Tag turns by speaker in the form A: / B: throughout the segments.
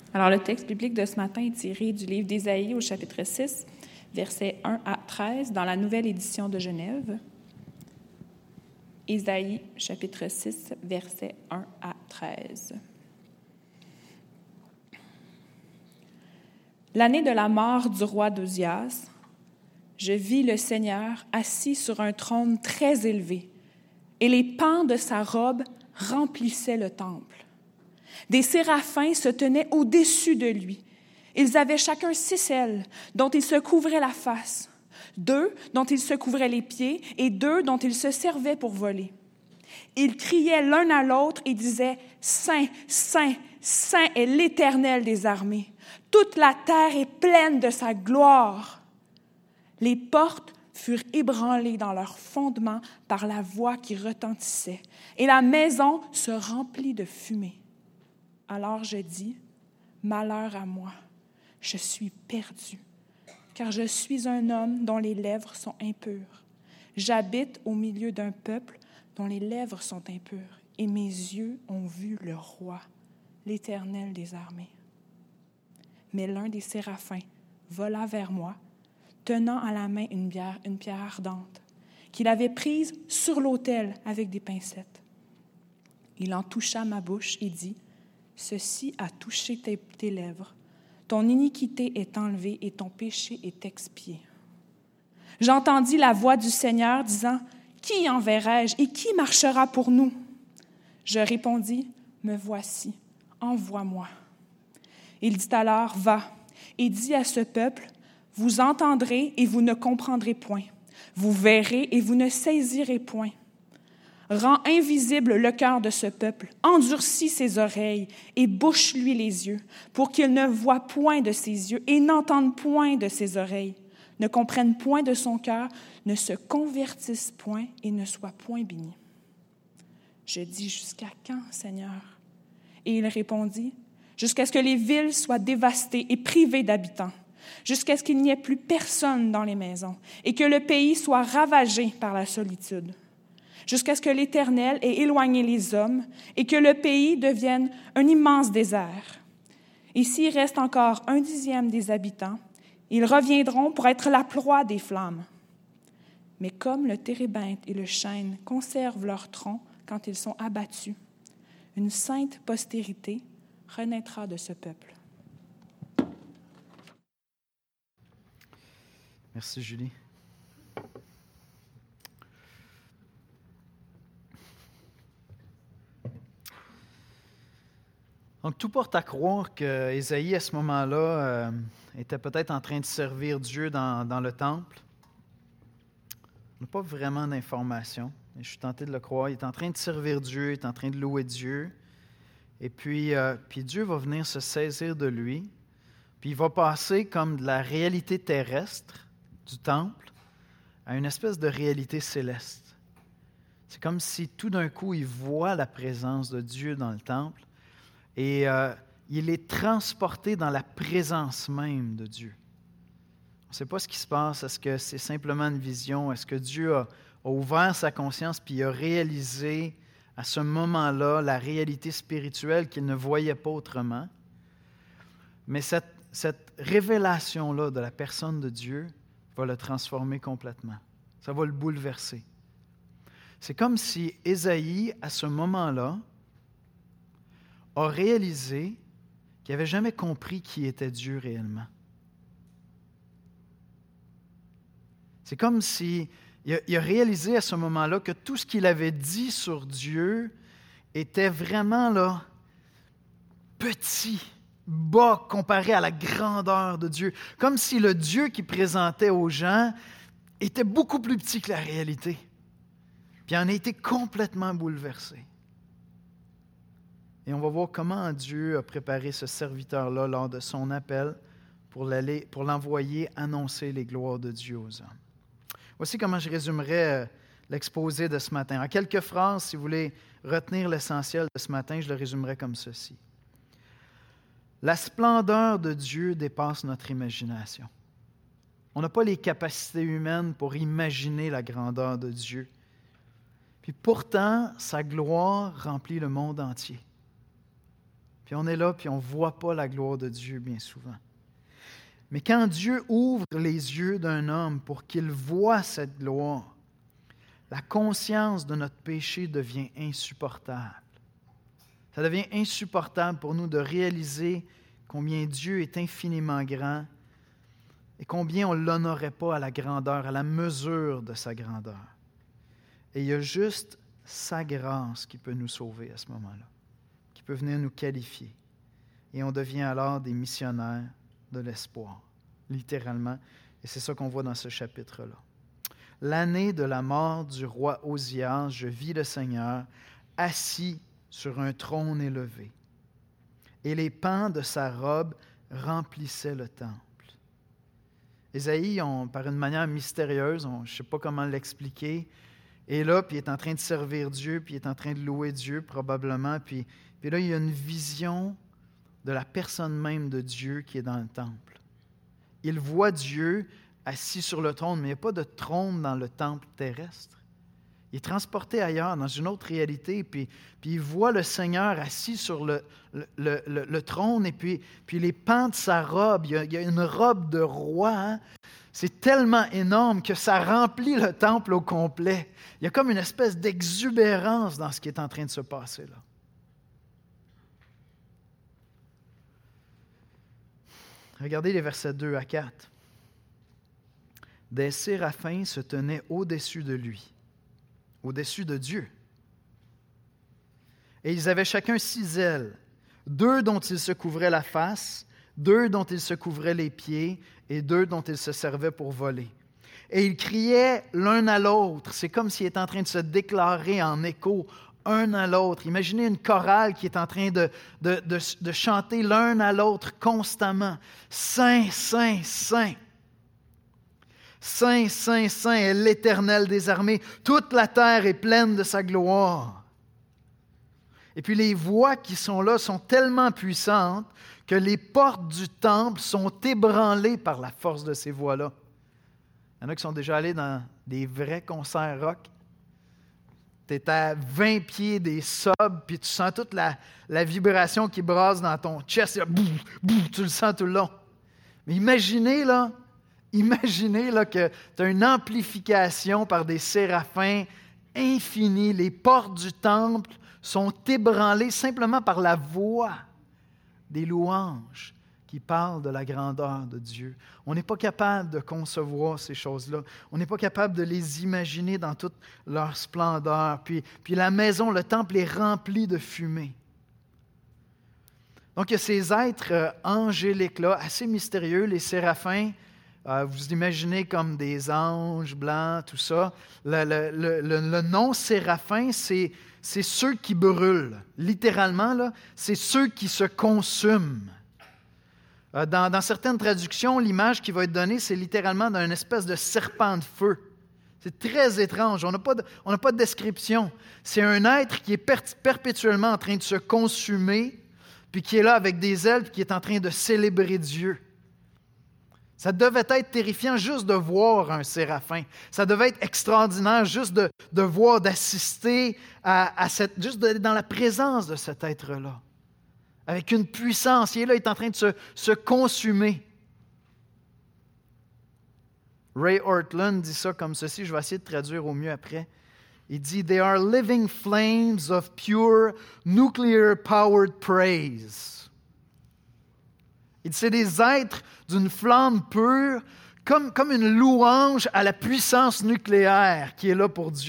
A: Alors, le texte biblique de ce matin est tiré du livre d'Ésaïe au chapitre 6, versets 1 à 13, dans la Nouvelle Édition de Genève. Ésaïe, chapitre 6, versets 1 à 13. L'année de la mort du roi d'Ozias, je vis le Seigneur assis sur un trône très élevé, et les pans de sa robe remplissaient le temple. Des séraphins se tenaient au-dessus de lui. Ils avaient chacun 6 ailes, dont ils se couvraient la face, 2 dont ils se couvraient les pieds, et 2 dont ils se servaient pour voler. Ils criaient l'un à l'autre et disaient « Saint, Saint, Saint est l'Éternel des armées. Toute la terre est pleine de sa gloire. » Les portes furent ébranlées dans leurs fondements par la voix qui retentissait, et la maison se remplit de fumée. Alors je dis, malheur à moi, je suis perdu, car je suis un homme dont les lèvres sont impures. J'habite au milieu d'un peuple dont les lèvres sont impures, et mes yeux ont vu le roi, l'Éternel des armées. Mais l'un des séraphins vola vers moi, tenant à la main une pierre ardente, qu'il avait prise sur l'autel avec des pincettes. Il en toucha ma bouche et dit, « Ceci a touché tes lèvres. Ton iniquité est enlevée et ton péché est expié. » J'entendis la voix du Seigneur disant, « Qui enverrai-je et qui marchera pour nous? » Je répondis, « Me voici, envoie-moi. » Il dit alors, « Va, et dis à ce peuple, vous entendrez et vous ne comprendrez point. Vous verrez et vous ne saisirez point. Rends invisible le cœur de ce peuple, endurcis ses oreilles et bouche-lui les yeux, pour qu'il ne voie point de ses yeux et n'entende point de ses oreilles, ne comprenne point de son cœur, ne se convertisse point et ne soit point béni. » Je dis, « Jusqu'à quand, Seigneur? » Et il répondit, « Jusqu'à ce que les villes soient dévastées et privées d'habitants, jusqu'à ce qu'il n'y ait plus personne dans les maisons et que le pays soit ravagé par la solitude, jusqu'à ce que l'Éternel ait éloigné les hommes et que le pays devienne un immense désert. Et s'il reste encore 1/10 des habitants, ils reviendront pour être la proie des flammes. Mais comme le térébinthe et le chêne conservent leur tronc quand ils sont abattus, une sainte postérité renaîtra de ce peuple. »
B: Merci, Julie. Donc, tout porte à croire qu'Ésaïe, à ce moment-là, était peut-être en train de servir Dieu dans le temple. On n'a pas vraiment d'informations, mais je suis tenté de le croire. Il est en train de servir Dieu, il est en train de louer Dieu. Et puis Dieu va venir se saisir de lui, puis il va passer comme de la réalité terrestre du temple à une espèce de réalité céleste. C'est comme si tout d'un coup, il voit la présence de Dieu dans le temple et il est transporté dans la présence même de Dieu. On ne sait pas ce qui se passe. Est-ce que c'est simplement une vision? Est-ce que Dieu a ouvert sa conscience puis il a réalisé à ce moment-là la réalité spirituelle qu'il ne voyait pas autrement? Mais cette révélation-là de la personne de Dieu va le transformer complètement. Ça va le bouleverser. C'est comme si Ésaïe, à ce moment-là, a réalisé qu'il n'avait jamais compris qui était Dieu réellement. C'est comme si il a réalisé à ce moment-là que tout ce qu'il avait dit sur Dieu était vraiment là, petit, bas comparé à la grandeur de Dieu. Comme si le Dieu qu'il présentait aux gens était beaucoup plus petit que la réalité. Puis il en a été complètement bouleversé. Et on va voir comment Dieu a préparé ce serviteur-là lors de son appel pour l'envoyer annoncer les gloires de Dieu aux hommes. Voici comment je résumerai l'exposé de ce matin. En quelques phrases, si vous voulez retenir l'essentiel de ce matin, je le résumerai comme ceci. La splendeur de Dieu dépasse notre imagination. On n'a pas les capacités humaines pour imaginer la grandeur de Dieu. Puis pourtant, sa gloire remplit le monde entier. Puis on est là, puis on ne voit pas la gloire de Dieu bien souvent. Mais quand Dieu ouvre les yeux d'un homme pour qu'il voie cette gloire, la conscience de notre péché devient insupportable. Ça devient insupportable pour nous de réaliser combien Dieu est infiniment grand et combien on ne l'honorait pas à la grandeur, à la mesure de sa grandeur. Et il y a juste sa grâce qui peut nous sauver à ce moment-là, qui peut venir nous qualifier. Et on devient alors des missionnaires de l'espoir, littéralement. Et c'est ça qu'on voit dans ce chapitre-là. L'année de la mort du roi Osias, je vis le Seigneur assis sur un trône élevé, et les pans de sa robe remplissaient le temple. Ésaïe, par une manière mystérieuse, je ne sais pas comment l'expliquer, est là, puis il est en train de servir Dieu, puis il est en train de louer Dieu probablement, puis là, il y a une vision de la personne même de Dieu qui est dans le temple. Il voit Dieu assis sur le trône, mais il n'y a pas de trône dans le temple terrestre. Il est transporté ailleurs, dans une autre réalité, puis il voit le Seigneur assis sur le trône, et puis les pans de sa robe, il y a une robe de roi, hein? C'est tellement énorme que ça remplit le temple au complet. Il y a comme une espèce d'exubérance dans ce qui est en train de se passer là. Regardez les versets 2 à 4. Des séraphins se tenaient au-dessus de lui, au-dessus de Dieu. Et ils avaient chacun 6 ailes, 2 dont ils se couvraient la face, 2 dont ils se couvraient les pieds, et 2 dont ils se servaient pour voler. Et ils criaient l'un à l'autre. C'est comme s'ils étaient en train de se déclarer en écho un à l'autre. Imaginez une chorale qui est en train de chanter l'un à l'autre constamment. Saint, Saint, Saint. Saint, Saint, Saint est l'Éternel des armées. Toute la terre est pleine de sa gloire. Et puis les voix qui sont là sont tellement puissantes que les portes du temple sont ébranlées par la force de ces voix-là. Il y en a qui sont déjà allés dans des vrais concerts rock. Tu es à 20 pieds des subs, puis tu sens toute la vibration qui brasse dans ton chest. Tu le sens tout le long. Mais imaginez là que tu as une amplification par des séraphins infinis. Les portes du temple sont ébranlées simplement par la voix des louanges qui parlent de la grandeur de Dieu. On n'est pas capable de concevoir ces choses-là. On n'est pas capable de les imaginer dans toute leur splendeur. Puis la maison, le temple est rempli de fumée. Donc, il y a ces êtres angéliques-là, assez mystérieux, les séraphins. Vous imaginez comme des anges blancs, tout ça. Le nom séraphin, c'est ceux qui brûlent. Littéralement, là, c'est ceux qui se consument. Dans certaines traductions, l'image qui va être donnée, c'est littéralement d'un espèce de serpent de feu. C'est très étrange. On n'a pas de description. C'est un être qui est perpétuellement en train de se consumer, puis qui est là avec des ailes, puis qui est en train de célébrer Dieu. Ça devait être terrifiant juste de voir un séraphin. Ça devait être extraordinaire juste de voir, d'assister juste d'être dans la présence de cet être-là. Avec une puissance. Il est là, il est en train de se consumer. Ray Ortlund dit ça comme ceci, je vais essayer de traduire au mieux après. Il dit « They are living flames of pure nuclear-powered praise ». Il dit « C'est des êtres d'une flamme pure, comme une louange à la puissance nucléaire qui est là pour Dieu. »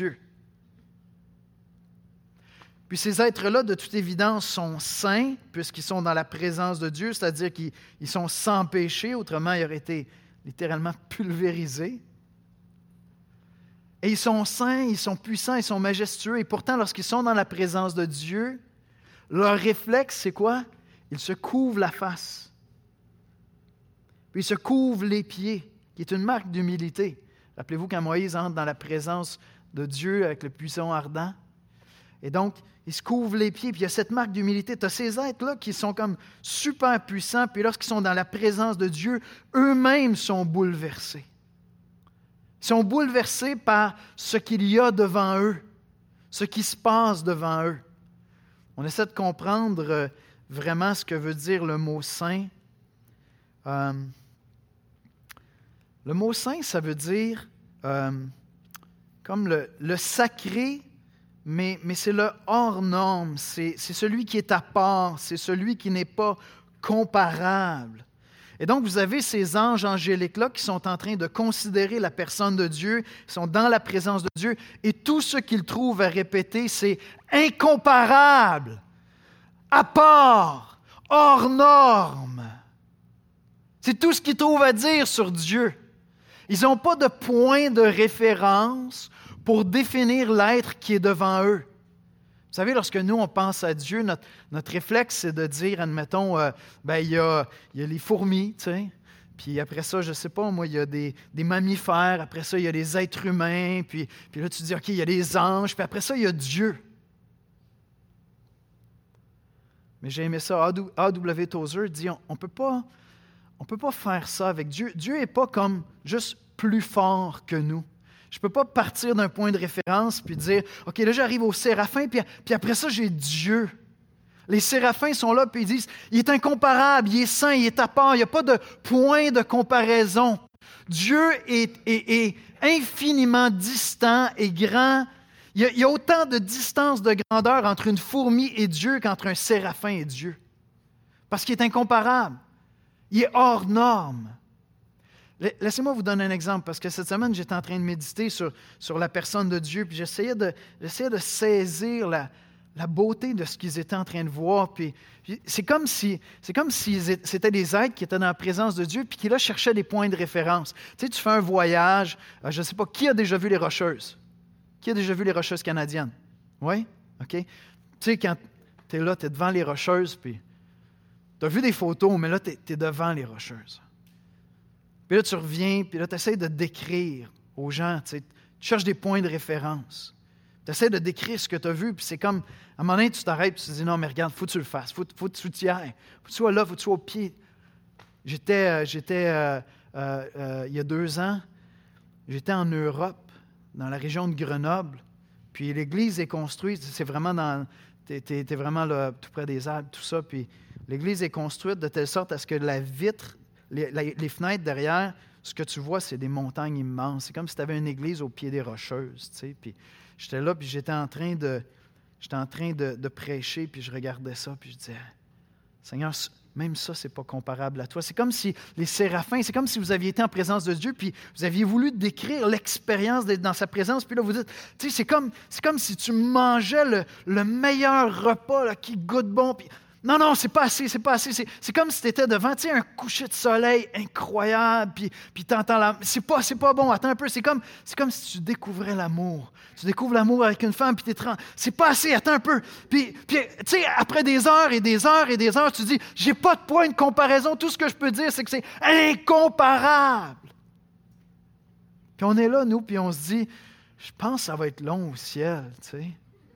B: Puis ces êtres-là, de toute évidence, sont saints, puisqu'ils sont dans la présence de Dieu, c'est-à-dire qu'ils sont sans péché, autrement ils auraient été littéralement pulvérisés. Et ils sont saints, ils sont puissants, ils sont majestueux, et pourtant, lorsqu'ils sont dans la présence de Dieu, leur réflexe, c'est quoi? Ils se couvrent la face. Puis ils se couvrent les pieds, qui est une marque d'humilité. Rappelez-vous quand Moïse entre dans la présence de Dieu avec le buisson ardent. Et donc, ils se couvrent les pieds, puis il y a cette marque d'humilité. Tu as ces êtres-là qui sont comme super puissants, puis lorsqu'ils sont dans la présence de Dieu, eux-mêmes sont bouleversés. Ils sont bouleversés par ce qu'il y a devant eux, ce qui se passe devant eux. On essaie de comprendre vraiment ce que veut dire le mot saint. Le mot saint, ça veut dire comme le sacré, mais c'est le hors norme, c'est celui qui est à part, c'est celui qui n'est pas comparable. Et donc, vous avez ces anges angéliques-là qui sont en train de considérer la personne de Dieu, ils sont dans la présence de Dieu, et tout ce qu'ils trouvent à répéter, c'est incomparable, à part, hors norme. C'est tout ce qu'ils trouvent à dire sur Dieu. Ils n'ont pas de point de référence pour définir l'être qui est devant eux. Vous savez, lorsque nous, on pense à Dieu, notre réflexe, c'est de dire, admettons, il y a les fourmis, tu sais, puis après ça, je ne sais pas, moi, il y a des mammifères, après ça, il y a les êtres humains, puis là, tu dis, OK, il y a les anges, puis après ça, il y a Dieu. Mais j'ai aimé ça. A.W. Tozer dit, on ne peut pas faire ça avec Dieu. Dieu n'est pas comme juste plus fort que nous. Je ne peux pas partir d'un point de référence puis dire, OK, là, j'arrive aux séraphins, puis après ça, j'ai Dieu. Les séraphins sont là, puis ils disent, il est incomparable, il est saint, il est à part, il n'y a pas de point de comparaison. Dieu est infiniment distant et grand. Il y a autant de distance de grandeur entre une fourmi et Dieu qu'entre un séraphin et Dieu. Parce qu'il est incomparable. Il est hors norme. Laissez-moi vous donner un exemple, parce que cette semaine, j'étais en train de méditer sur la personne de Dieu, puis j'essayais de saisir la beauté de ce qu'ils étaient en train de voir. Puis c'est comme si c'était des êtres qui étaient dans la présence de Dieu, puis qui là cherchaient des points de référence. Tu sais, tu fais un voyage, je ne sais pas, qui a déjà vu les Rocheuses? Qui a déjà vu les Rocheuses canadiennes? Oui? OK? Tu sais, quand tu es là, tu es devant les Rocheuses, puis tu as vu des photos, mais là, tu es devant les Rocheuses. Puis là, tu reviens, puis là, tu essaies de décrire aux gens, tu cherches des points de référence. Tu essaies de décrire ce que tu as vu, puis c'est comme, à un moment donné, tu t'arrêtes, puis tu te dis, non, mais regarde, il faut que tu le fasses, il faut que tu y ailles, faut que tu sois là, il faut que tu sois au pied. J'étais il y a 2 ans, j'étais en Europe, dans la région de Grenoble, puis l'église est construite, c'est vraiment t'es vraiment là, tout près des Alpes, tout ça, puis l'église est construite de telle sorte à ce que la vitre, les fenêtres derrière, ce que tu vois, c'est des montagnes immenses. C'est comme si tu avais une église au pied des Rocheuses. Tu sais. Puis j'étais là, puis j'étais en train de prêcher, puis je regardais ça, puis je disais, Seigneur, même ça, c'est pas comparable à toi. C'est comme si les séraphins, c'est comme si vous aviez été en présence de Dieu, puis vous aviez voulu décrire l'expérience d'être dans sa présence, puis là, vous dites, tu sais, c'est comme si tu mangeais le meilleur repas là, qui goûte bon, puis non, c'est pas assez. C'est comme si tu étais devant, tu sais, un coucher de soleil incroyable, puis tu entends c'est pas bon, attends un peu, c'est comme si tu découvrais l'amour. Tu découvres l'amour avec une femme, puis tu es c'est pas assez, attends un peu. Puis tu sais, après des heures et des heures et des heures, tu dis, j'ai pas de point de comparaison, tout ce que je peux dire, c'est que c'est incomparable. Puis on est là, nous, puis on se dit, je pense que ça va être long au ciel, tu sais.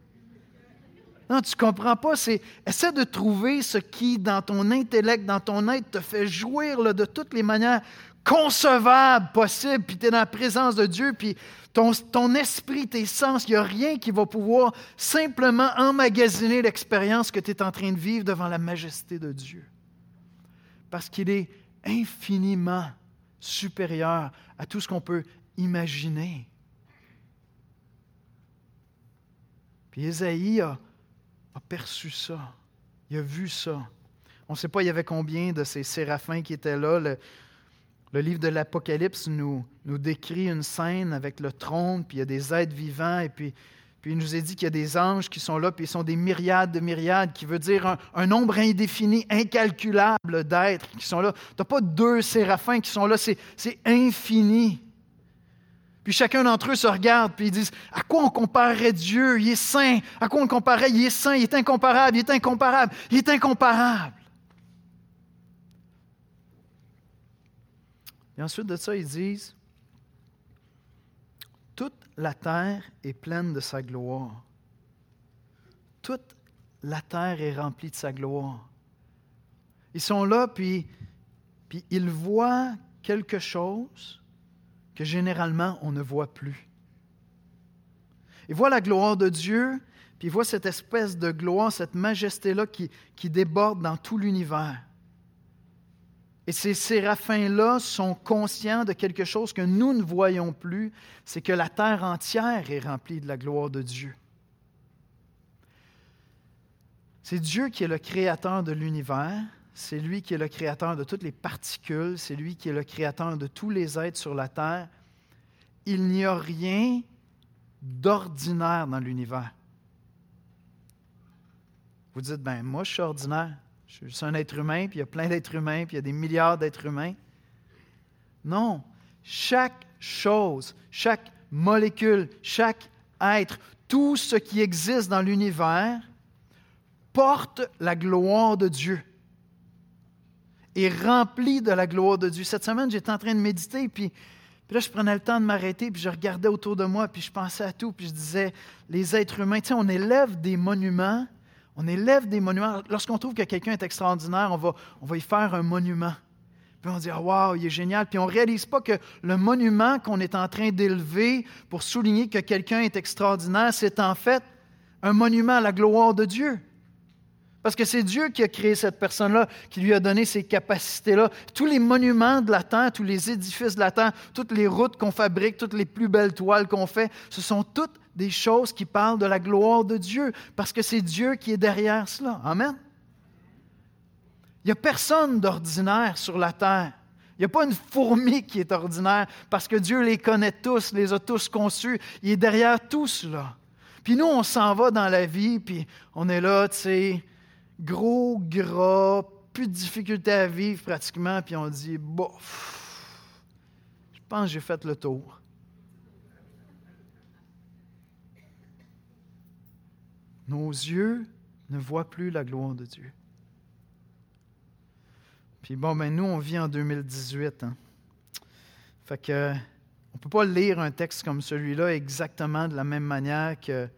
B: Non, tu ne comprends pas. Essaie de trouver ce qui, dans ton intellect, dans ton être, te fait jouir là, de toutes les manières concevables possibles. Puis tu es dans la présence de Dieu, puis ton esprit, tes sens, il n'y a rien qui va pouvoir simplement emmagasiner l'expérience que tu es en train de vivre devant la majesté de Dieu. Parce qu'il est infiniment supérieur à tout ce qu'on peut imaginer. Puis Ésaïe a perçu ça. Il a vu ça. On ne sait pas il y avait combien de ces séraphins qui étaient là. Le livre de l'Apocalypse nous décrit une scène avec le trône, puis il y a des êtres vivants, et puis il nous est dit qu'il y a des anges qui sont là, puis ils sont des myriades de myriades, qui veut dire un nombre indéfini, incalculable d'êtres qui sont là. Tu n'as pas 2 séraphins qui sont là, c'est infini. Puis chacun d'entre eux se regarde, puis ils disent, à quoi on comparerait Dieu? Il est saint. À quoi on comparerait? Il est saint, il est incomparable, il est incomparable, il est incomparable. Et ensuite de ça, ils disent, toute la terre est pleine de sa gloire. Toute la terre est remplie de sa gloire. Ils sont là, puis ils voient quelque chose que généralement on ne voit plus. Ils voient la gloire de Dieu, puis il voit cette espèce de gloire, cette majesté-là qui déborde dans tout l'univers. Et ces séraphins-là sont conscients de quelque chose que nous ne voyons plus, c'est que la terre entière est remplie de la gloire de Dieu. C'est Dieu qui est le créateur de l'univers, c'est lui qui est le créateur de toutes les particules, c'est lui qui est le créateur de tous les êtres sur la terre. Il n'y a rien d'ordinaire dans l'univers. Vous dites, ben moi je suis ordinaire, je suis juste un être humain, puis il y a plein d'êtres humains, puis il y a des milliards d'êtres humains. Non, chaque chose, chaque molécule, chaque être, tout ce qui existe dans l'univers porte la gloire de Dieu, est rempli de la gloire de Dieu. Cette semaine, j'étais en train de méditer, puis là, je prenais le temps de m'arrêter, puis je regardais autour de moi, puis je pensais à tout, puis je disais, les êtres humains, tu sais, on élève des monuments. Lorsqu'on trouve que quelqu'un est extraordinaire, on va y faire un monument. Puis on dit, ah, wow, il est génial. Puis on ne réalise pas que le monument qu'on est en train d'élever pour souligner que quelqu'un est extraordinaire, c'est en fait un monument à la gloire de Dieu. Parce que c'est Dieu qui a créé cette personne-là, qui lui a donné ces capacités-là. Tous les monuments de la terre, tous les édifices de la terre, toutes les routes qu'on fabrique, toutes les plus belles toiles qu'on fait, ce sont toutes des choses qui parlent de la gloire de Dieu, parce que c'est Dieu qui est derrière cela. Amen. Il n'y a personne d'ordinaire sur la terre. Il n'y a pas une fourmi qui est ordinaire, parce que Dieu les connaît tous, les a tous conçus. Il est derrière tout cela. Puis nous, on s'en va dans la vie, puis on est là, tu sais, gros, gras, plus de difficulté à vivre pratiquement, puis on dit, bof, je pense que j'ai fait le tour. Nos yeux ne voient plus la gloire de Dieu. Puis bon, ben nous, on vit en 2018. Fait que on ne peut pas lire un texte comme celui-là exactement de la même manière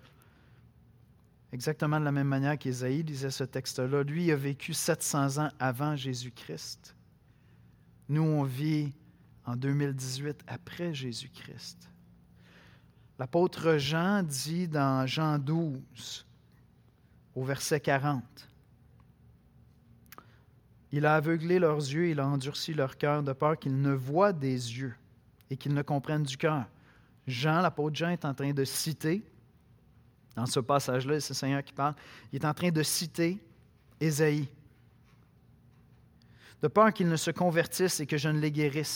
B: qu'Ésaïe lisait ce texte-là. Lui, il a vécu 700 ans avant Jésus-Christ. Nous, on vit en 2018 après Jésus-Christ. L'apôtre Jean dit dans Jean 12, au verset 40, « Il a aveuglé leurs yeux, il a endurci leur cœur de peur qu'ils ne voient des yeux et qu'ils ne comprennent du cœur. » Jean, l'apôtre Jean, est en train de citer, dans ce passage-là, c'est le Seigneur qui parle, il est en train de citer Ésaïe. « De peur qu'ils ne se convertissent et que je ne les guérisse. »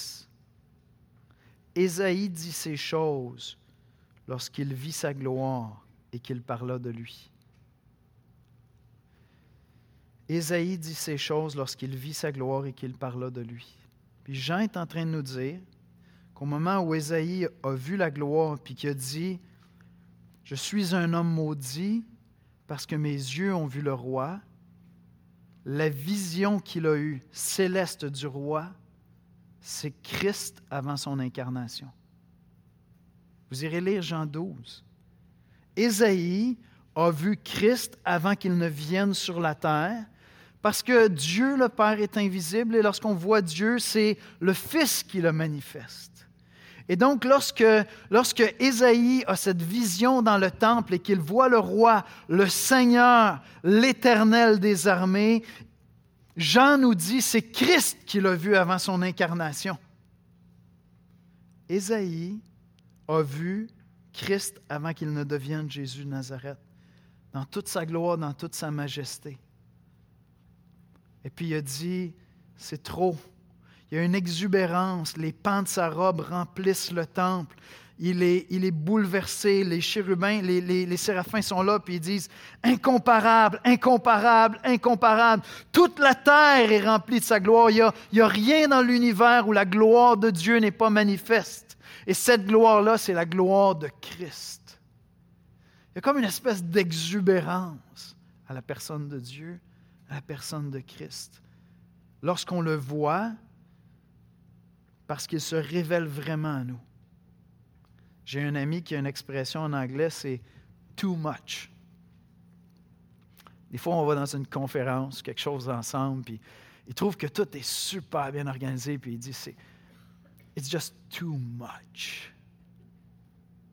B: Ésaïe dit ces choses lorsqu'il vit sa gloire et qu'il parla de lui. Ésaïe dit ces choses lorsqu'il vit sa gloire et qu'il parla de lui. Puis Jean est en train de nous dire qu'au moment où Ésaïe a vu la gloire puis qu'il a dit « Je suis un homme maudit parce que mes yeux ont vu le roi », la vision qu'il a eue céleste du roi, c'est Christ avant son incarnation. Vous irez lire Jean 12. Ésaïe a vu Christ avant qu'il ne vienne sur la terre, parce que Dieu le Père est invisible et lorsqu'on voit Dieu, c'est le Fils qui le manifeste. Et donc, lorsque Ésaïe a cette vision dans le temple et qu'il voit le roi, le Seigneur, l'Éternel des armées, Jean nous dit c'est Christ qui l'a vu avant son incarnation. Ésaïe a vu Christ avant qu'il ne devienne Jésus de Nazareth, dans toute sa gloire, dans toute sa majesté. Et puis il a dit, c'est trop. Il y a une exubérance, les pans de sa robe remplissent le temple. Il est bouleversé, les chérubins, les séraphins sont là, puis ils disent, incomparable, incomparable, incomparable. Toute la terre est remplie de sa gloire. Il n'y a rien dans l'univers où la gloire de Dieu n'est pas manifeste. Et cette gloire-là, c'est la gloire de Christ. Il y a comme une espèce d'exubérance à la personne de Dieu, à la personne de Christ. Lorsqu'on le voit, parce qu'il se révèle vraiment à nous. J'ai un ami qui a une expression en anglais, c'est « too much ». Des fois, on va dans une conférence, quelque chose ensemble, puis il trouve que tout est super bien organisé, puis il dit « it's just too much ».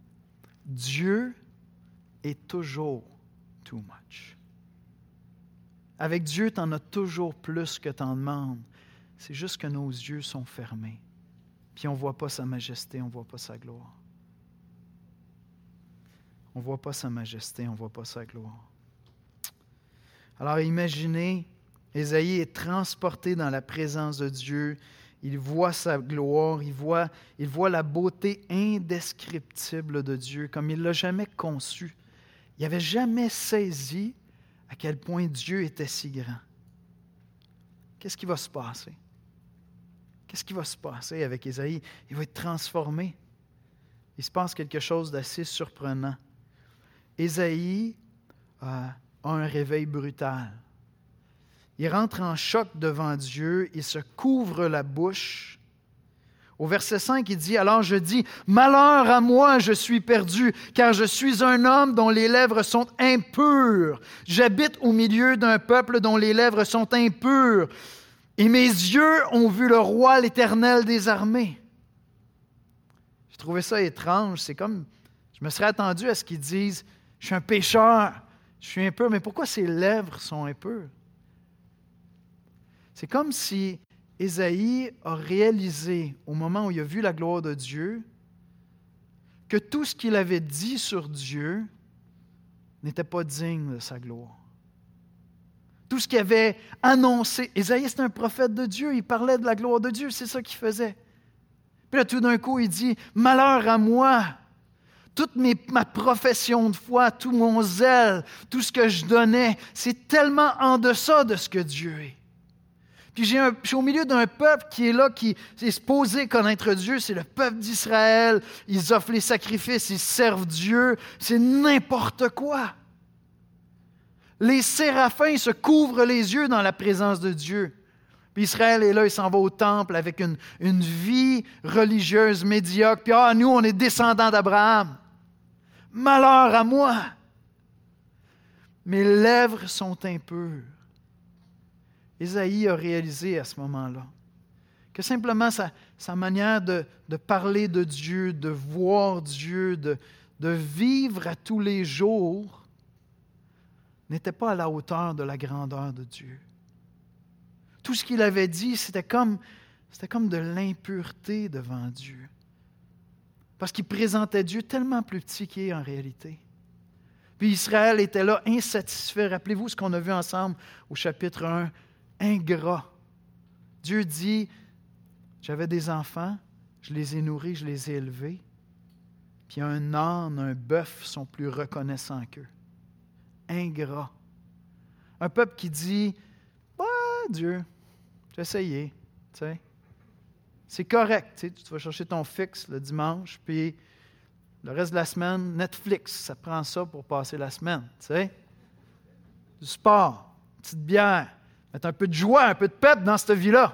B: Dieu est toujours too much. Avec Dieu, tu en as toujours plus que tu en demandes. C'est juste que nos yeux sont fermés. Puis on ne voit pas sa majesté, on ne voit pas sa gloire. On ne voit pas sa majesté, on ne voit pas sa gloire. Alors imaginez, Ésaïe est transporté dans la présence de Dieu. Il voit sa gloire, il voit la beauté indescriptible de Dieu comme il ne l'a jamais conçu. Il n'avait jamais saisi à quel point Dieu était si grand. Qu'est-ce qui va se passer? Qu'est-ce qui va se passer avec Ésaïe? Il va être transformé. Il se passe quelque chose d'assez surprenant. Ésaïe a un réveil brutal. Il rentre en choc devant Dieu, il se couvre la bouche. Au verset 5, il dit, « Alors je dis, malheur à moi, je suis perdu, car je suis un homme dont les lèvres sont impures. J'habite au milieu d'un peuple dont les lèvres sont impures. Et mes yeux ont vu le roi, l'Éternel des armées. » J'ai trouvé ça étrange. C'est comme, je me serais attendu à ce qu'ils disent, « Je suis un pécheur, je suis impur. » Mais pourquoi ses lèvres sont impures? C'est comme si Ésaïe a réalisé, au moment où il a vu la gloire de Dieu, que tout ce qu'il avait dit sur Dieu n'était pas digne de sa gloire. Tout ce qu'il avait annoncé. Ésaïe, c'est un prophète de Dieu, il parlait de la gloire de Dieu, c'est ça qu'il faisait. Puis là, tout d'un coup, il dit, « Malheur à moi! Toute ma profession de foi, tout mon zèle, tout ce que je donnais, c'est tellement en deçà de ce que Dieu est. » Puis je suis au milieu d'un peuple qui est là, qui est supposé connaître Dieu, c'est le peuple d'Israël. Ils offrent les sacrifices, ils servent Dieu, c'est n'importe quoi. Les séraphins se couvrent les yeux dans la présence de Dieu. Puis Israël est là, il s'en va au temple avec une vie religieuse médiocre. Puis nous, on est descendants d'Abraham. Malheur à moi! Mes lèvres sont impures. Ésaïe a réalisé à ce moment-là que simplement sa manière de parler de Dieu, de voir Dieu, de vivre à tous les jours n'était pas à la hauteur de la grandeur de Dieu. Tout ce qu'il avait dit, c'était comme de l'impureté devant Dieu. Parce qu'il présentait Dieu tellement plus petit qu'il est en réalité. Puis Israël était là, insatisfait. Rappelez-vous ce qu'on a vu ensemble au chapitre 1. Ingrat. Dieu dit, j'avais des enfants, je les ai nourris, je les ai élevés, puis un âne, un bœuf sont plus reconnaissants qu'eux. Ingrat. Un peuple qui dit, Dieu, j'ai essayé, tu sais. C'est correct, tu vas chercher ton fixe le dimanche, puis le reste de la semaine, Netflix, ça prend ça pour passer la semaine, tu sais. Du sport, une petite bière, mettre un peu de joie, un peu de pep dans cette vie-là.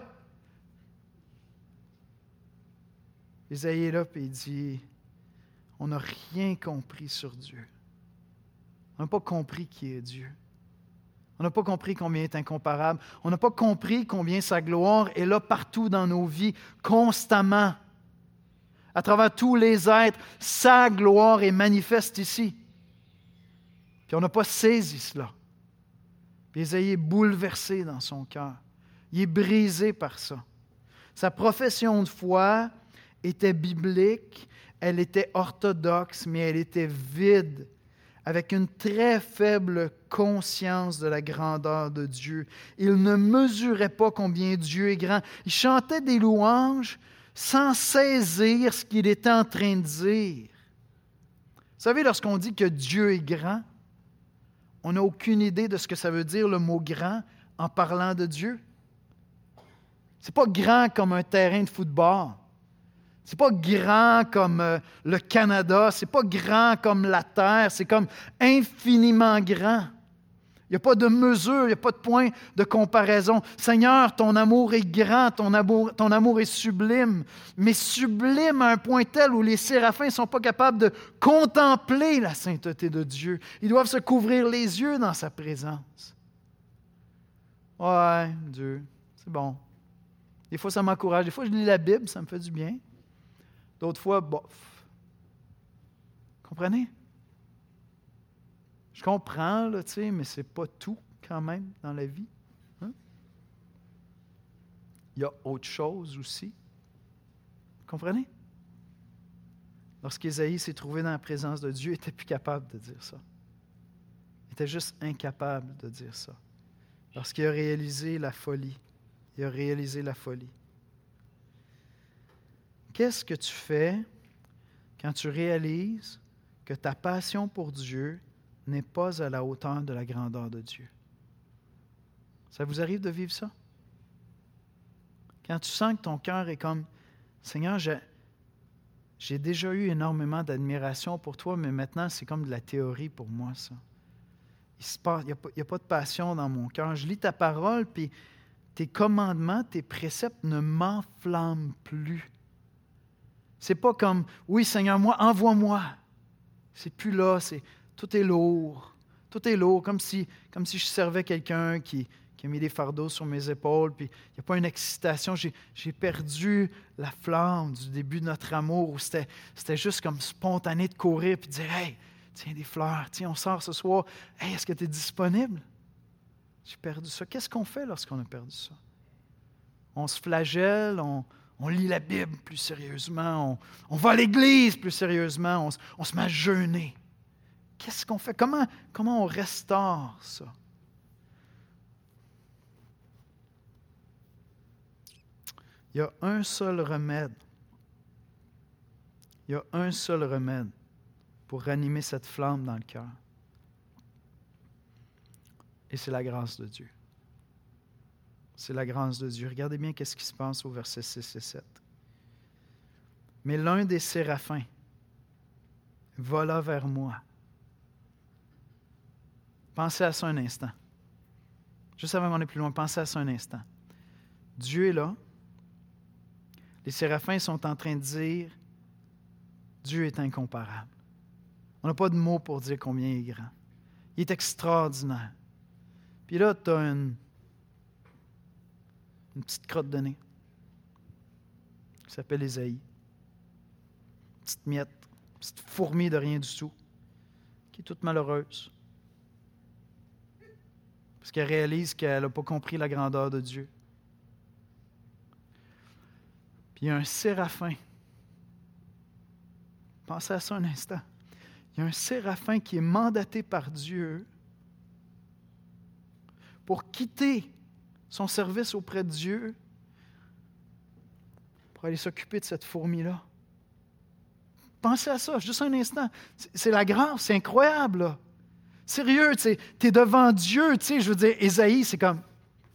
B: Ésaïe est là, puis il dit, on n'a rien compris sur Dieu. On n'a pas compris qui est Dieu. On n'a pas compris combien il est incomparable. On n'a pas compris combien sa gloire est là partout dans nos vies, constamment. À travers tous les êtres, sa gloire est manifeste ici. Puis on n'a pas saisi cela. Puis Ésaïe est bouleversé dans son cœur. Il est brisé par ça. Sa profession de foi était biblique, elle était orthodoxe, mais elle était vide, avec une très faible conscience de la grandeur de Dieu. Il ne mesurait pas combien Dieu est grand. Il chantait des louanges sans saisir ce qu'il était en train de dire. Vous savez, lorsqu'on dit que Dieu est grand, on n'a aucune idée de ce que ça veut dire le mot « grand » en parlant de Dieu. C'est pas grand comme un terrain de football. C'est pas grand comme le Canada. C'est pas grand comme la Terre. C'est comme infiniment grand. Il n'y a pas de mesure, il n'y a pas de point de comparaison. Seigneur, ton amour est grand, ton amour est sublime, mais sublime à un point tel où les séraphins ne sont pas capables de contempler la sainteté de Dieu. Ils doivent se couvrir les yeux dans sa présence. Ouais, Dieu, c'est bon. Des fois, ça m'encourage. Des fois, je lis la Bible, ça me fait du bien. D'autres fois, bof. Comprenez? Je comprends, là, mais ce n'est pas tout quand même dans la vie. Hein? Il y a autre chose aussi. Vous comprenez? Lorsqu'Ésaïe s'est trouvé dans la présence de Dieu, il n'était plus capable de dire ça. Il était juste incapable de dire ça. Lorsqu'il a réalisé la folie. Il a réalisé la folie. Qu'est-ce que tu fais quand tu réalises que ta passion pour Dieu n'est pas à la hauteur de la grandeur de Dieu? Ça vous arrive de vivre ça? Quand tu sens que ton cœur est comme, Seigneur, j'ai déjà eu énormément d'admiration pour toi, mais maintenant c'est comme de la théorie pour moi, ça. Il n'y a pas de passion dans mon cœur. Je lis ta parole, puis tes commandements, tes préceptes ne m'enflamment plus. C'est pas comme, oui Seigneur, envoie-moi. C'est plus là, tout est lourd. Tout est lourd, comme si je servais quelqu'un qui a mis des fardeaux sur mes épaules, puis il n'y a pas une excitation. J'ai perdu la flamme du début de notre amour, où c'était juste comme spontané de courir, puis de dire, hey, tiens des fleurs, tiens, on sort ce soir. Hey, est-ce que tu es disponible? J'ai perdu ça. Qu'est-ce qu'on fait lorsqu'on a perdu ça? On se flagelle, on lit la Bible plus sérieusement, on va à l'église plus sérieusement, on se met à jeûner. Qu'est-ce qu'on fait? Comment on restaure ça? Il y a un seul remède. Il y a un seul remède pour ranimer cette flamme dans le cœur. Et c'est la grâce de Dieu. C'est la grâce de Dieu. Regardez bien ce qui se passe au verset 6 et 7. Mais l'un des séraphins vola vers moi. Pensez à ça un instant. Juste avant qu'on aille plus loin, pensez à ça un instant. Dieu est là. Les séraphins sont en train de dire « Dieu est incomparable ». On n'a pas de mots pour dire combien il est grand. Il est extraordinaire. Puis là, tu as une petite crotte de nez qui s'appelle Ésaïe. Petite miette, petite fourmi de rien du tout, qui est toute malheureuse. Parce qu'elle réalise qu'elle n'a pas compris la grandeur de Dieu. Puis il y a un séraphin. Pensez à ça un instant. Il y a un séraphin qui est mandaté par Dieu pour quitter son service auprès de Dieu pour aller s'occuper de cette fourmi-là. Pensez à ça, juste un instant. C'est la grâce, c'est incroyable, là. Sérieux, tu es devant Dieu, je veux dire, Ésaïe, c'est comme...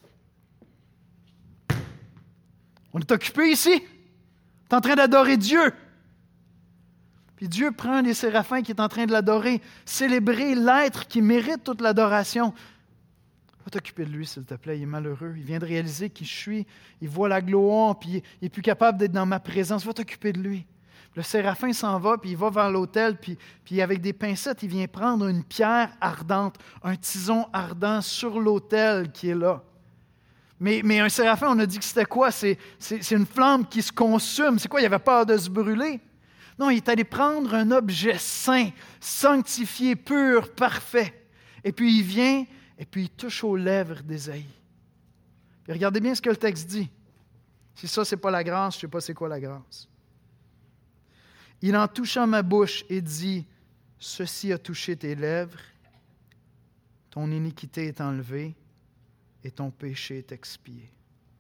B: On est occupé ici. Tu es en train d'adorer Dieu. Puis Dieu prend un des séraphins qui est en train de l'adorer, célébrer l'être qui mérite toute l'adoration. Va t'occuper de lui, s'il te plaît, il est malheureux. Il vient de réaliser qui je suis. Il voit la gloire, puis il n'est plus capable d'être dans ma présence. Va t'occuper de lui. Le séraphin s'en va, puis il va vers l'autel, puis avec des pincettes, il vient prendre une pierre ardente, un tison ardent sur l'autel qui est là. Mais un séraphin, on a dit que c'était quoi? C'est une flamme qui se consume. C'est quoi? Il avait peur de se brûler? Non, il est allé prendre un objet saint, sanctifié, pur, parfait. Et puis il vient, et puis il touche aux lèvres d'Ésaïe. Puis regardez bien ce que le texte dit. Si ça, ce n'est pas la grâce, je ne sais pas c'est quoi la grâce. Il en toucha ma bouche et dit, « Ceci a touché tes lèvres, ton iniquité est enlevée et ton péché est expié. »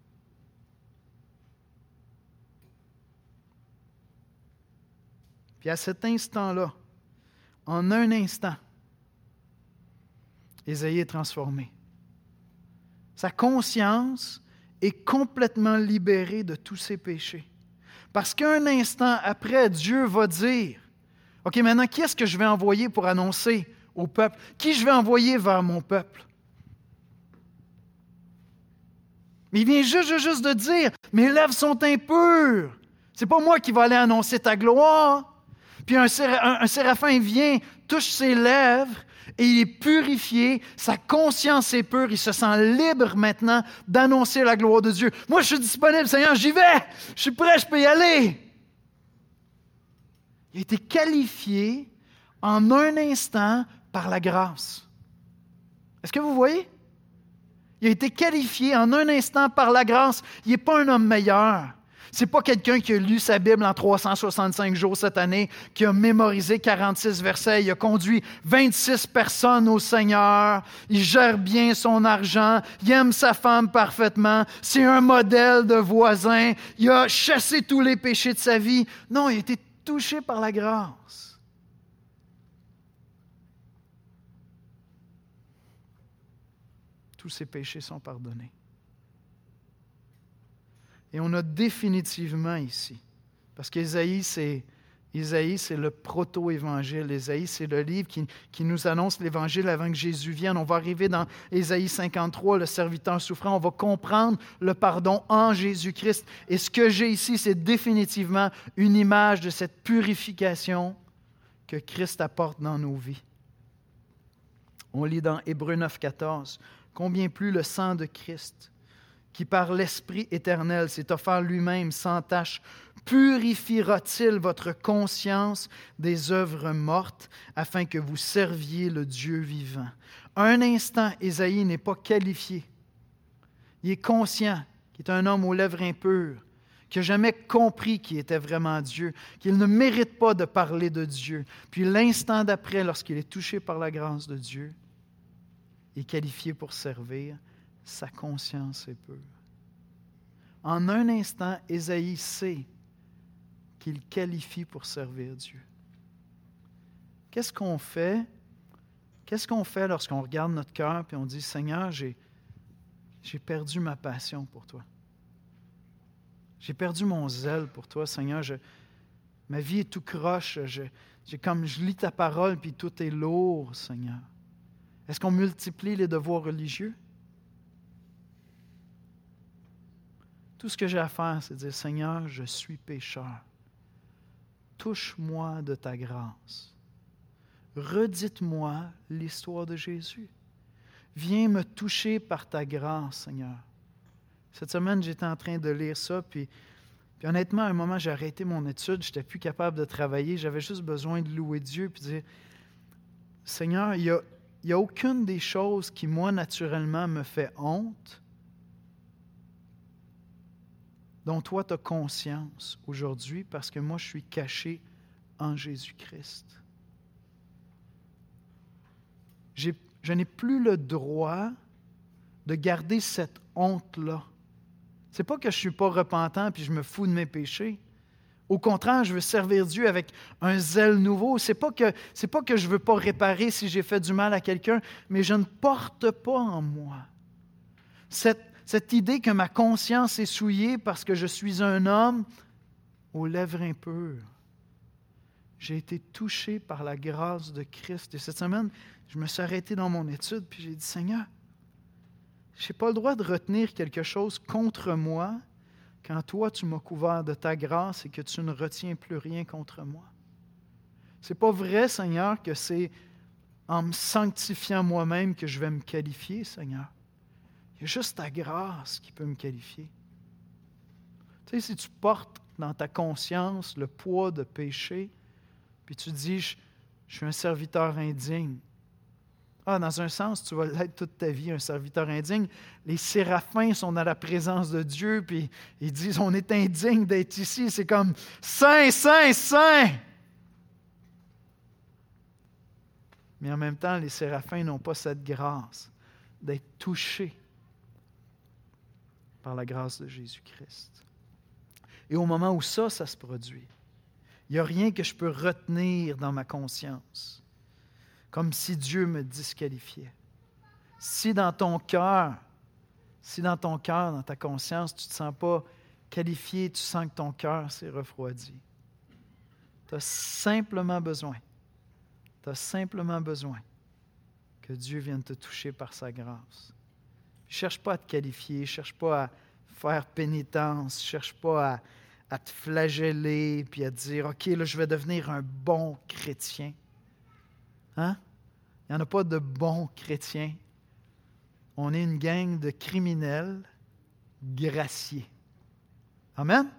B: Puis à cet instant-là, en un instant, Ésaïe est transformé. Sa conscience est complètement libérée de tous ses péchés. Parce qu'un instant après, Dieu va dire, « OK, maintenant, qui est-ce que je vais envoyer pour annoncer au peuple? Qui je vais envoyer vers mon peuple? » Mais il vient juste de dire, « Mes lèvres sont impures. C'est pas moi qui vais aller annoncer ta gloire. » Puis un séraphin vient, touche ses lèvres, et il est purifié, sa conscience est pure, il se sent libre maintenant d'annoncer la gloire de Dieu. Moi, je suis disponible, Seigneur, j'y vais, je suis prêt, je peux y aller. Il a été qualifié en un instant par la grâce. Est-ce que vous voyez? Il a été qualifié en un instant par la grâce. Il n'est pas un homme meilleur. Ce n'est pas quelqu'un qui a lu sa Bible en 365 jours cette année, qui a mémorisé 46 versets, il a conduit 26 personnes au Seigneur, il gère bien son argent, il aime sa femme parfaitement, c'est un modèle de voisin, il a chassé tous les péchés de sa vie. Non, il a été touché par la grâce. Tous ses péchés sont pardonnés. Et on a définitivement ici, parce qu'Ésaïe, c'est le proto-évangile. Ésaïe, c'est le livre qui nous annonce l'Évangile avant que Jésus vienne. On va arriver dans Ésaïe 53, le serviteur souffrant. On va comprendre le pardon en Jésus-Christ. Et ce que j'ai ici, c'est définitivement une image de cette purification que Christ apporte dans nos vies. On lit dans Hébreux 9, 14, « Combien plus le sang de Christ, qui par l'Esprit éternel s'est offert lui-même sans tache, purifiera-t-il votre conscience des œuvres mortes afin que vous serviez le Dieu vivant? » Un instant, Ésaïe n'est pas qualifié. Il est conscient qu'il est un homme aux lèvres impures, qui n'a jamais compris qu'il était vraiment Dieu, qu'il ne mérite pas de parler de Dieu. Puis l'instant d'après, lorsqu'il est touché par la grâce de Dieu, il est qualifié pour servir. Sa conscience est pure. En un instant, Ésaïe sait qu'il qualifie pour servir Dieu. Qu'est-ce qu'on fait? Qu'est-ce qu'on fait lorsqu'on regarde notre cœur et on dit, « Seigneur, j'ai perdu ma passion pour toi. J'ai perdu mon zèle pour toi, Seigneur. Ma vie est tout croche. Je lis ta parole puis tout est lourd, Seigneur. » Est-ce qu'on multiplie les devoirs religieux? Tout ce que j'ai à faire, c'est de dire, « Seigneur, je suis pécheur. Touche-moi de ta grâce. Redites-moi l'histoire de Jésus. Viens me toucher par ta grâce, Seigneur. » Cette semaine, j'étais en train de lire ça, puis honnêtement, à un moment, j'ai arrêté mon étude, je n'étais plus capable de travailler, j'avais juste besoin de louer Dieu, puis de dire, « Seigneur, il n'y a aucune des choses qui, moi, naturellement, me fait honte, dont toi, tu as conscience aujourd'hui, parce que moi, je suis caché en Jésus-Christ. Je n'ai plus le droit de garder cette honte-là. Ce n'est pas que je ne suis pas repentant puis je me fous de mes péchés. Au contraire, je veux servir Dieu avec un zèle nouveau. Ce n'est pas que je ne veux pas réparer si j'ai fait du mal à quelqu'un, mais je ne porte pas en moi cette idée que ma conscience est souillée parce que je suis un homme aux lèvres impures. J'ai été touché par la grâce de Christ. Et cette semaine, je me suis arrêté dans mon étude puis j'ai dit, « Seigneur, je n'ai pas le droit de retenir quelque chose contre moi quand toi, tu m'as couvert de ta grâce et que tu ne retiens plus rien contre moi. Ce n'est pas vrai, Seigneur, que c'est en me sanctifiant moi-même que je vais me qualifier, Seigneur. Il y a juste ta grâce qui peut me qualifier. » Tu sais, si tu portes dans ta conscience le poids de péché, puis tu dis, je suis un serviteur indigne. Ah, dans un sens, tu vas l'être toute ta vie, un serviteur indigne. Les séraphins sont dans la présence de Dieu, puis ils disent, on est indigne d'être ici. C'est comme, Saint, Saint, Saint! Mais en même temps, les séraphins n'ont pas cette grâce d'être touchés par la grâce de Jésus-Christ. Et au moment où ça se produit, il n'y a rien que je peux retenir dans ma conscience, comme si Dieu me disqualifiait. Si dans ton cœur, dans ta conscience, tu ne te sens pas qualifié, tu sens que ton cœur s'est refroidi, tu as simplement besoin que Dieu vienne te toucher par sa grâce. Ne cherche pas à te qualifier, ne cherche pas à faire pénitence, ne cherche pas à te flageller puis à te dire, OK, là, je vais devenir un bon chrétien. Hein? Il n'y en a pas de bons chrétiens. On est une gang de criminels graciés. Amen?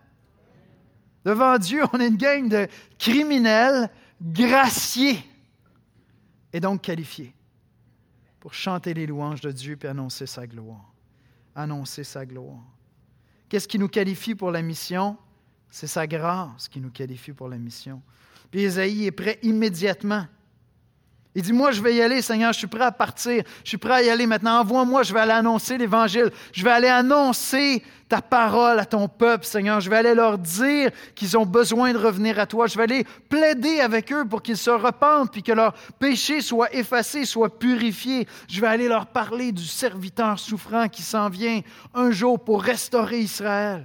B: Devant Dieu, on est une gang de criminels graciés. est donc qualifié pour chanter les louanges de Dieu et annoncer sa gloire. Annoncer sa gloire. Qu'est-ce qui nous qualifie pour la mission? C'est sa grâce qui nous qualifie pour la mission. Puis Ésaïe est prêt immédiatement. Il dit, moi, je vais y aller, Seigneur, je suis prêt à partir. Je suis prêt à y aller maintenant. Envoie-moi, je vais aller annoncer l'Évangile. Je vais aller annoncer ta parole à ton peuple, Seigneur. Je vais aller leur dire qu'ils ont besoin de revenir à toi. Je vais aller plaider avec eux pour qu'ils se repentent puis que leurs péchés soient effacés, soient purifiés. Je vais aller leur parler du serviteur souffrant qui s'en vient un jour pour restaurer Israël.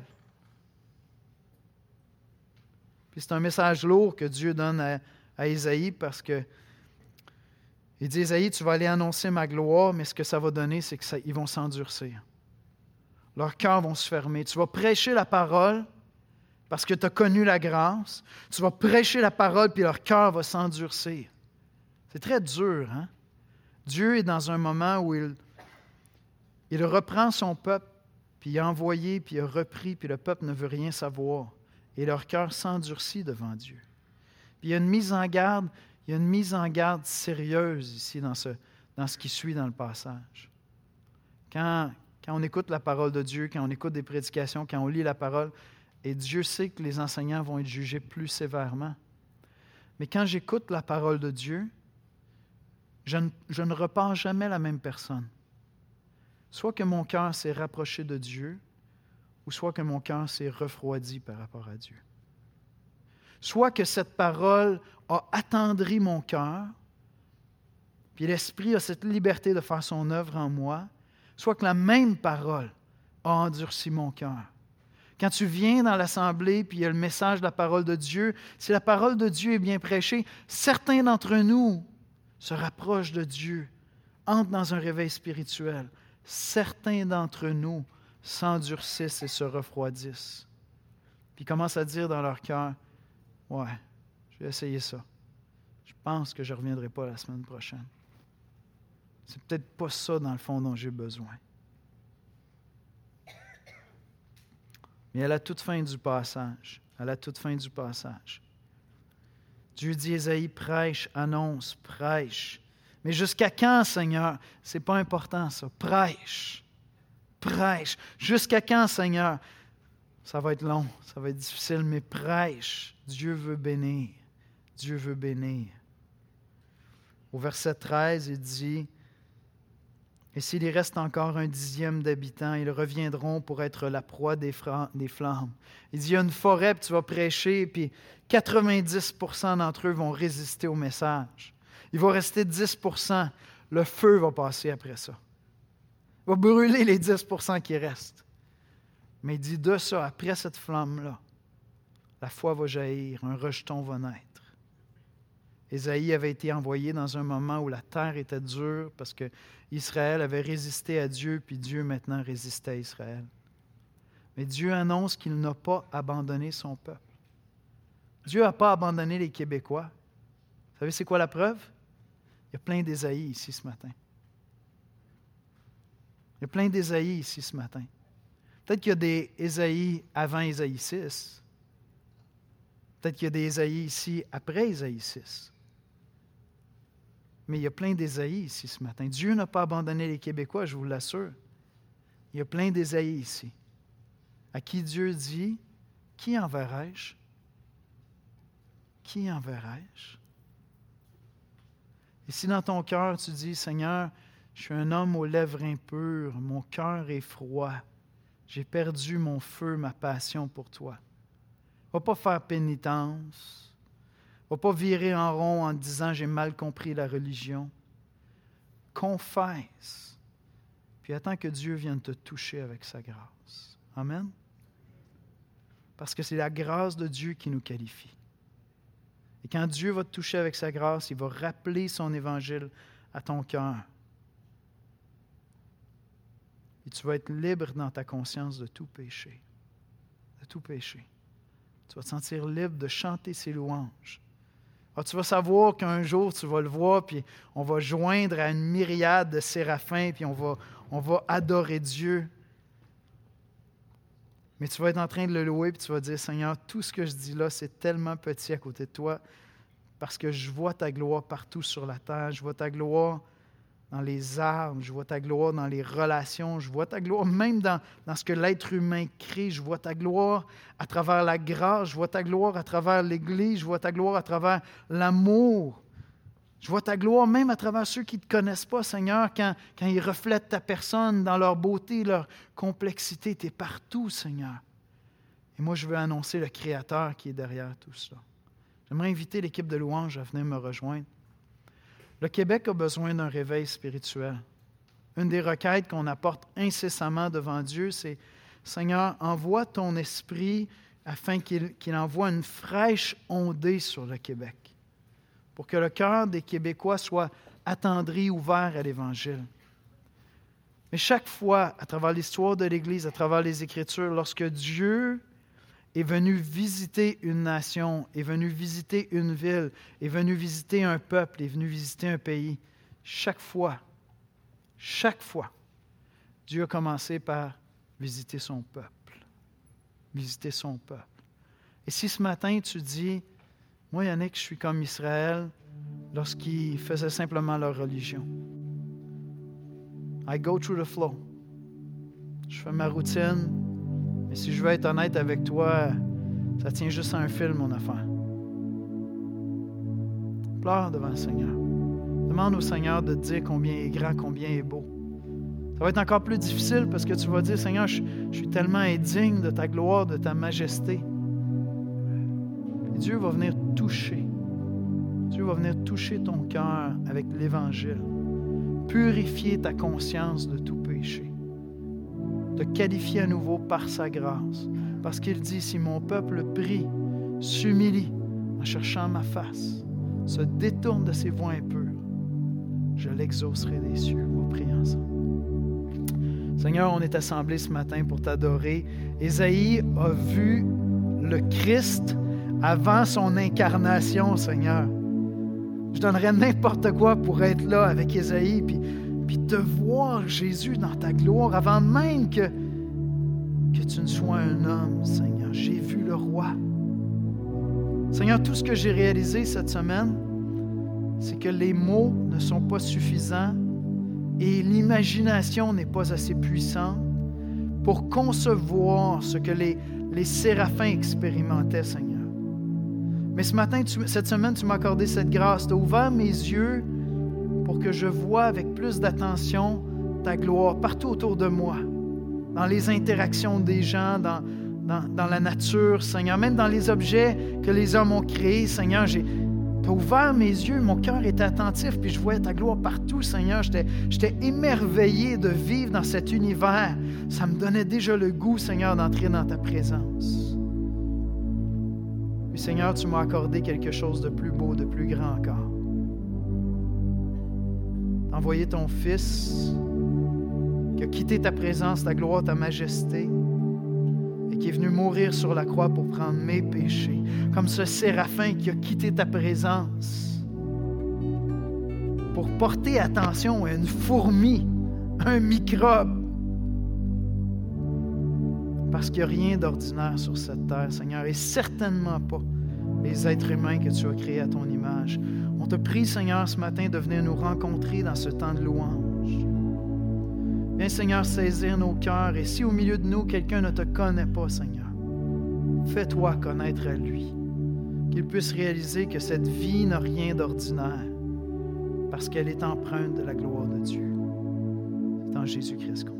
B: Puis c'est un message lourd que Dieu donne à Ésaïe parce que il dit, Ésaïe, tu vas aller annoncer ma gloire, mais ce que ça va donner, c'est qu'ils vont s'endurcir. Leurs cœurs vont se fermer. Tu vas prêcher la parole parce que tu as connu la grâce. Tu vas prêcher la parole, puis leur cœur va s'endurcir. C'est très dur, hein? Dieu est dans un moment où il reprend son peuple, puis il a envoyé, puis il a repris, puis le peuple ne veut rien savoir. Et leur cœur s'endurcit devant Dieu. Puis il y a une mise en garde. Il y a une mise en garde sérieuse ici dans ce qui suit dans le passage. Quand on écoute la parole de Dieu, quand on écoute des prédications, quand on lit la parole, et Dieu sait que les enseignants vont être jugés plus sévèrement. Mais quand j'écoute la parole de Dieu, je ne repars jamais la même personne. Soit que mon cœur s'est rapproché de Dieu, ou soit que mon cœur s'est refroidi par rapport à Dieu. Soit que cette parole a attendri mon cœur, puis l'Esprit a cette liberté de faire son œuvre en moi, soit que la même parole a endurci mon cœur. Quand tu viens dans l'assemblée, puis il y a le message de la parole de Dieu, si la parole de Dieu est bien prêchée, certains d'entre nous se rapprochent de Dieu, entrent dans un réveil spirituel. Certains d'entre nous s'endurcissent et se refroidissent. Puis commencent à dire dans leur cœur, « Ouais, je vais essayer ça. Je pense que je ne reviendrai pas la semaine prochaine. C'est peut-être pas ça, dans le fond, dont j'ai besoin. » Mais à la toute fin du passage, Dieu dit, Ésaïe, prêche, annonce, prêche. Mais jusqu'à quand, Seigneur? C'est pas important, ça. Prêche. Prêche. Jusqu'à quand, Seigneur? Ça va être long, ça va être difficile, mais prêche. Dieu veut bénir. Dieu veut bénir. Au verset 13, il dit, « Et s'il y reste encore 1/10 d'habitants, ils reviendront pour être la proie des flammes. » Il dit, il y a une forêt, puis tu vas prêcher, puis 90% d'entre eux vont résister au message. Il va rester 10%. Le feu va passer après ça. Il va brûler les 10% qui restent. Mais il dit de ça, après cette flamme-là, la foi va jaillir, un rejeton va naître. Ésaïe avait été envoyé dans un moment où la terre était dure parce que Israël avait résisté à Dieu, puis Dieu maintenant résistait à Israël. Mais Dieu annonce qu'il n'a pas abandonné son peuple. Dieu n'a pas abandonné les Québécois. Vous savez c'est quoi la preuve? Il y a plein d'Ésaïe ici ce matin. Il y a plein d'Ésaïe ici ce matin. Peut-être qu'il y a des Ésaïe avant Ésaïe 6. Peut-être qu'il y a des Ésaïe ici après Ésaïe 6. Mais il y a plein d'Ésaïe ici ce matin. Dieu n'a pas abandonné les Québécois, je vous l'assure. Il y a plein d'Ésaïe ici, à qui Dieu dit, « Qui enverrai-je? Qui enverrai-je? » Et si dans ton cœur tu dis, « Seigneur, je suis un homme aux lèvres impures, mon cœur est froid, j'ai perdu mon feu, ma passion pour toi. » Va pas faire pénitence. Va pas virer en rond en disant « j'ai mal compris la religion ». Confesse, puis attends que Dieu vienne te toucher avec sa grâce. Amen? Parce que c'est la grâce de Dieu qui nous qualifie. Et quand Dieu va te toucher avec sa grâce, il va rappeler son évangile à ton cœur. Et tu vas être libre dans ta conscience de tout péché. De tout péché. Tu vas te sentir libre de chanter ses louanges. Alors, tu vas savoir qu'un jour, tu vas le voir, puis on va joindre à une myriade de séraphins, puis on va adorer Dieu. Mais tu vas être en train de le louer, puis tu vas dire, Seigneur, tout ce que je dis là, c'est tellement petit à côté de toi. parce que je vois ta gloire partout sur la terre. Je vois ta gloire dans les arbres, je vois ta gloire dans les relations, je vois ta gloire même dans ce que l'être humain crée. Je vois ta gloire à travers la grâce, je vois ta gloire à travers l'Église, je vois ta gloire à travers l'amour. Je vois ta gloire même à travers ceux qui ne te connaissent pas, Seigneur, quand ils reflètent ta personne dans leur beauté, leur complexité. Tu es partout, Seigneur. Et moi, je veux annoncer le Créateur qui est derrière tout cela. J'aimerais inviter l'équipe de louange à venir me rejoindre. Le Québec a besoin d'un réveil spirituel. Une des requêtes qu'on apporte incessamment devant Dieu, c'est « Seigneur, envoie ton esprit afin qu'il envoie une fraîche ondée sur le Québec, pour que le cœur des Québécois soit attendri, ouvert à l'Évangile. » Mais chaque fois, à travers l'histoire de l'Église, à travers les Écritures, lorsque Dieu est venu visiter une nation, est venu visiter une ville, est venu visiter un peuple, est venu visiter un pays, chaque fois, Dieu a commencé par visiter son peuple. Visiter son peuple. Et si ce matin tu dis, moi Yannick, je suis comme Israël lorsqu'ils faisaient simplement leur religion. I go through the flow. Je fais ma routine. Mais si je veux être honnête avec toi, ça tient juste à un fil, mon affaire. Pleure devant le Seigneur. Demande au Seigneur de te dire combien il est grand, combien il est beau. Ça va être encore plus difficile parce que tu vas dire, Seigneur, je suis tellement indigne de ta gloire, de ta majesté. Et Dieu va venir toucher. Dieu va venir toucher ton cœur avec l'Évangile. Purifier ta conscience de tout péché. Te qualifier à nouveau par sa grâce. Parce qu'il dit, si mon peuple prie, s'humilie en cherchant ma face, se détourne de ses voies impures, je l'exaucerai des cieux. On va prier ensemble. Seigneur, on est assemblés ce matin pour t'adorer. Ésaïe a vu le Christ avant son incarnation, Seigneur. Je donnerais n'importe quoi pour être là avec Ésaïe, puis te voir, Jésus, dans ta gloire, avant même que tu ne sois un homme, Seigneur. J'ai vu le roi. Seigneur, tout ce que j'ai réalisé cette semaine, c'est que les mots ne sont pas suffisants et l'imagination n'est pas assez puissante pour concevoir ce que les séraphins expérimentaient, Seigneur. Mais ce matin, cette semaine, tu m'as accordé cette grâce. Tu as ouvert mes yeux pour que je voie avec plus d'attention ta gloire partout autour de moi, dans les interactions des gens, dans la nature, Seigneur, même dans les objets que les hommes ont créés, Seigneur. Tu as ouvert mes yeux, mon cœur était attentif, puis je voyais ta gloire partout, Seigneur. J'étais émerveillé de vivre dans cet univers. Ça me donnait déjà le goût, Seigneur, d'entrer dans ta présence. Puis, Seigneur, tu m'as accordé quelque chose de plus beau, de plus grand encore. T'as envoyé ton Fils qui a quitté ta présence, ta gloire, ta majesté, et qui est venu mourir sur la croix pour prendre mes péchés, comme ce séraphin qui a quitté ta présence pour porter attention à une fourmi, un microbe. Parce qu'il n'y a rien d'ordinaire sur cette terre, Seigneur, et certainement pas les êtres humains que tu as créés à ton image. On te prie, Seigneur, ce matin de venir nous rencontrer dans ce temps de louange. Viens, Seigneur, saisir nos cœurs, et si au milieu de nous, quelqu'un ne te connaît pas, Seigneur, fais-toi connaître à lui, qu'il puisse réaliser que cette vie n'a rien d'ordinaire, parce qu'elle est empreinte de la gloire de Dieu. C'est en Jésus-Christ qu'on